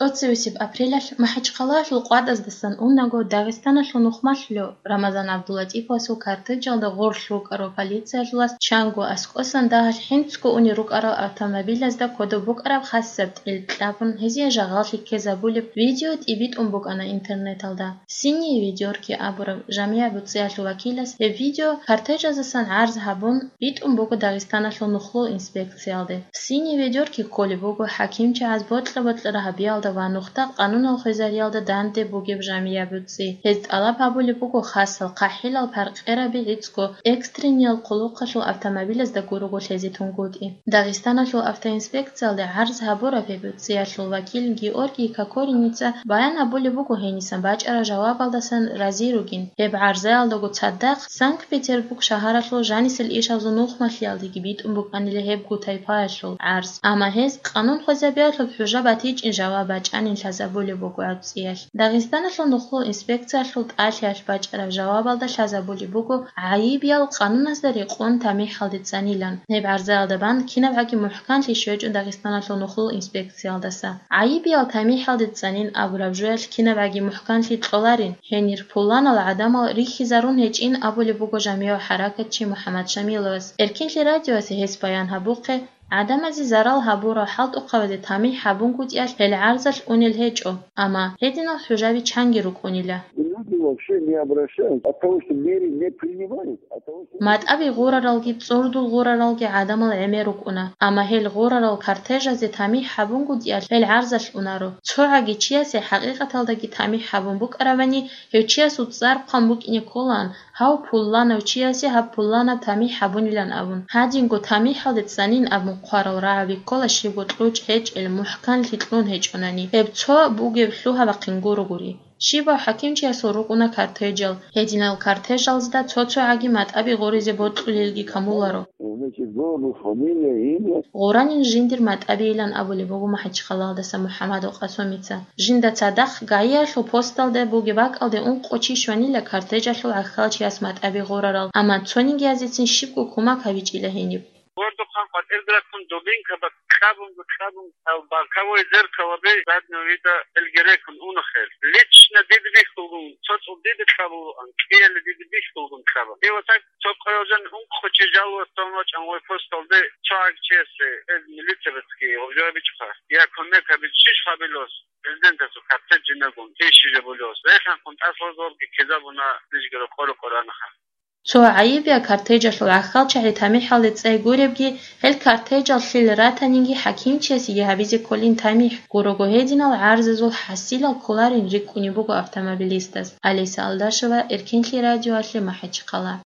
27 აპრილალ მაჰაჩყალაშ ყვადაზდასან უნაგო დაღესტანაშ ნუხმაშლო რამაზან აბდულატიფოსო ქართეჯალდა ღორშუკარო პოლიციაშლას ჩანგო ასკოსან და ჰინცკო უნი რუკარო ავტომობილას და კოდობუკარავ ხასსებთ ილკლაფუნ ჰეზია ჟაღალში ქეზაბული ვიდეო ტიბით უმბუკანა ინტერნეტალდა სინი ვიდეორკი აბურა ჟამია ბუციაშლო ვაკილას ე ვიდეო ქართეჯაზасан არზ ჰაბუნ ბით უმბუკო დაღესტანაშ ნუხლო ინსპექციალდე სინი ვიდეორკი კოლიბუგო ჰაკიმჩა аз ბოტლა რაჰაბიალდა ვანუხტა ყანუნალ ხეზარიალდა დანტე ბუგებ ჟამიაბუცი ეს ტალაფაბული ბუგო ხასალ ყაჰილალ ფარყერაბი იცკო ექსტრინიალ ყულუყაშო ავტომობილას და გურუგო ლეზიტუნგუტი დაღესტანაშო ავტოინსპექციალდა არზ ჰაბურაბებუცი აშლ ვაკილ გიორგი კაკორინიცა ბაიანაბული ბუგო ჰენისან ბაჭარა ჟავაბალდასან რაზირუგინ ებ არზალდა გო ცადახ სანქტ-პეტერბურგ შაჰარაშლო ჟანისელ იშავზო ნუხმაშიალდი გიბით უმბუკანილე ჰებ გუთაიფაშლო არზ ამა ჰეს ყანუნ ხეზაბიალო ფუჟაბათი ჭინჟავა ბაჭანინ შაზაბული ბუგო აწიაშ დაღესტანაშო ნუხლო ინსპექციაშლო ტაშიაშ ბაჭარა ჟავაბალდა შაზაბული ბუგო აიბიალ ყანუნას და რიყონ თამი ხალდიცანილან ნებ არზალდა ბან კინავაკი მუჰკანში შეჭ დაღესტანაშო ნუხლო ინსპექციალდასა აიბიალ თამი ხალდიცანინ აბურავჟუაშ კინავაკი მუჰკანში ტყოლარინ ჰენირ ფულანალ ადამალ რიხიზარუნ ჰეჭინ აბული ბუგო ჟამიო ჰარაკატჩი მუჰამად შამილოს ერკინში რადიოასი ჰეს ბაიან ჰაბუყე عدمزي زرال هبورا حلط قوزي تامي حبون كوتياش هالعرزش اونيل هيجو اما هدينا حجابي چانگي روك اونيلا вообще не обращают от того, что меры не принимают, от того, что... مات غورارالگي تصوردو غورارالگي عدمال عميروك اونا اما هل غورارال كارتيجا زي تامي حبون كوتياش هالعرزش اونارو تصوعاگي چياسي حقيقة تالداگي تامي حبون بوك ارواني هل چياسو تزار قنبوك اني كولان هاو پولانا و چياسي ها پولانا تامي حبونيلان ابون هادينگو تامي حالدت زنين ابون قارو راوي كولا شيبو تلوچ هيج المحكان لتلون هيج اوناني ابتو بوگي بلوها و قنگورو گوري شيبا حكيمچي اسوروقونا كارتيجل هدينال كارتيجلز دا цоцоаги матаби غوريزي بوتقليلگي камуларо غورانين жиндир матаби илан абули богу маҳачқалалдаса муҳаммаду қасумица жинда цадах гаиашо посталде буги вакалде ун қочи шванила картежашо ахалчи ас матаби غورарал ама цонинги азицин шибгу кумак хавичила хениб Ordu kan ergrakun dobin kabak khabun al barkavoy zer kawabe bad novida elgerekun unakhel lichna didbi khulun tots didbi khabu an kiel didbi khulun khaba ewa tak çok koyojan un khochi jawo tomoch an we postolde chag chese ez militevski objobi chqa ya konne kabi shish khabelos prezident asu kapte jinagun teshije bolos rehan kunt asozor ki kezabuna dijgero qoro qorana kha سو عيبيا كارتيجا شلعخال شهري تامي حالت زي گوربگي هل كارتيجا شل راتنينگي حكيم چيسي يهبيزي كولين تامي گوروگو هيدينا العرض زو حسيلا كولارين ريكوني بوگو автомобилистас علي سالداشوا اركنشي راديو اشلي محچ قلا